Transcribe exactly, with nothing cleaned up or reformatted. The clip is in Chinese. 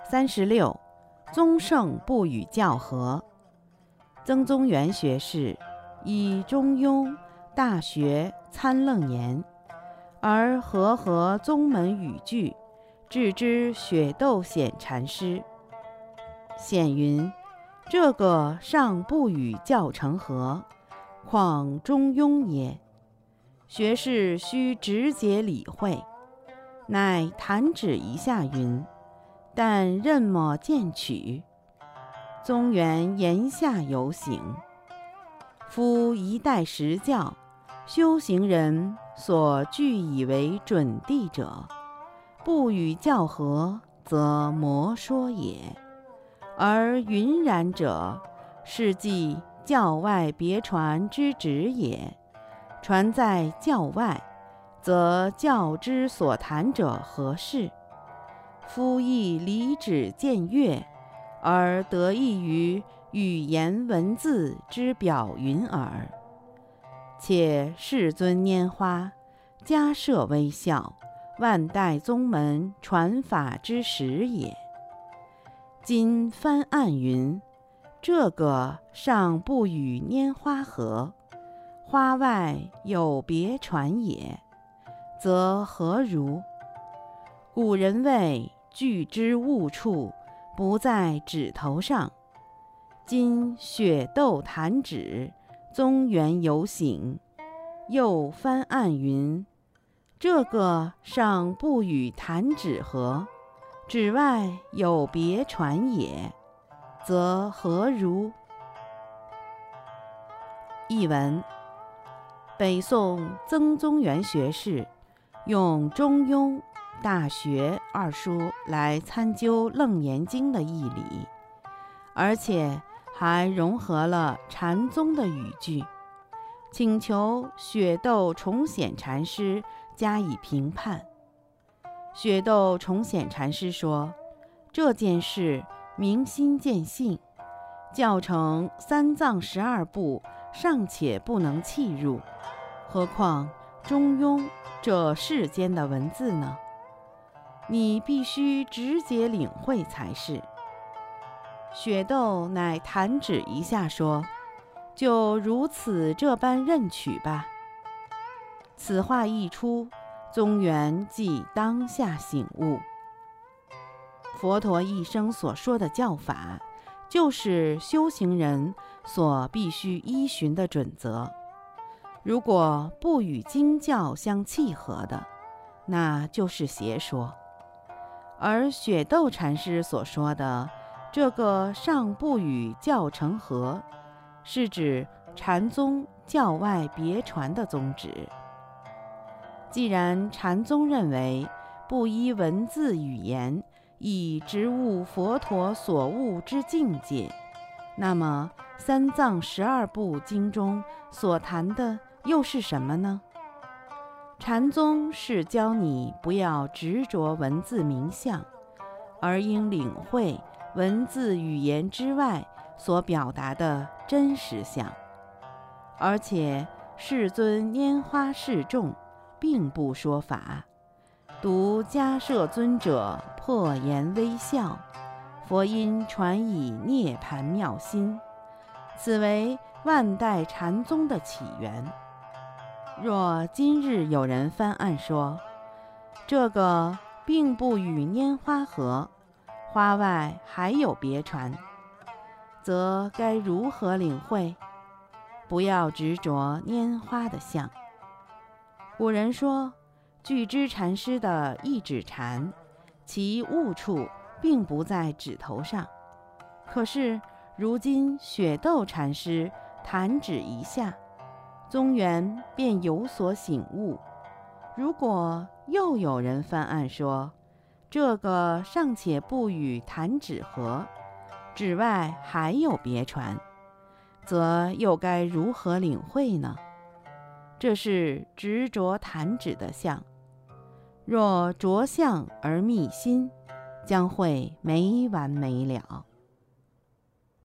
三十六，宗圣不与教合。曾宗元学士以《中庸》《大学》参楞言，而和合宗门语句，置之雪窦显禅师。显云：这个尚不与教成合，况中庸也？学士须直解理会。乃弹指一下云：但任么见取？宗元言下有省。夫一代实教，修行人所据以为准谛者，不与教合，则魔说也。而云然者，是即教外别传之旨也。传在教外，则教之所谈者何事？夫亦理旨见悦，而得益于语言文字之表云耳。且世尊拈花，迦摄微笑，万代宗门传法之始也。今翻案云：这个尚不与拈花合，花外有别传也，则何如？古人谓具之物处，不在指头上。今雪窦弹指，宗元有省，又翻案云：这个尚不与弹指合，指外有别传也，则何如？译文：北宋曾宗元学士用《中庸》《大学》二书来参究《楞严经》的义理，而且还融合了禅宗的语句，请求雪窦重显禅师加以评判。雪窦重显禅师说：这件事明心见性，教成三藏十二部尚且不能契入，何况中庸这世间的文字呢？你必须直接领会才是。雪窦乃弹指一下说：就如此这般认取吧。此话一出，宗元即当下醒悟。佛陀一生所说的教法，就是修行人所必须依循的准则。如果不与经教相契合的，那就是邪说。而雪窦禅师所说的这个尚不与教成合，是指禅宗教外别传的宗旨。既然禅宗认为不依文字语言以直悟佛陀所悟之境界，那么三藏十二部经中所谈的又是什么呢？禅宗是教你不要执着文字名相，而应领会文字语言之外所表达的真实相。而且世尊拈花示众，并不说法，独迦摄尊者破颜微笑，佛音传以涅盘妙心，此为万代禅宗的起源。若今日有人翻案说，这个并不与拈花合，花外还有别传，则该如何领会？不要执着拈花的相。古人说，具知禅师的一指禅，其悟处并不在指头上。可是如今雪窦禅师弹指一下，宗元便有所醒悟。如果又有人翻案说，这个尚且不与弹指合，指外还有别传，则又该如何领会呢？这是执着弹指的相。若着相而觅心，将会没完没了。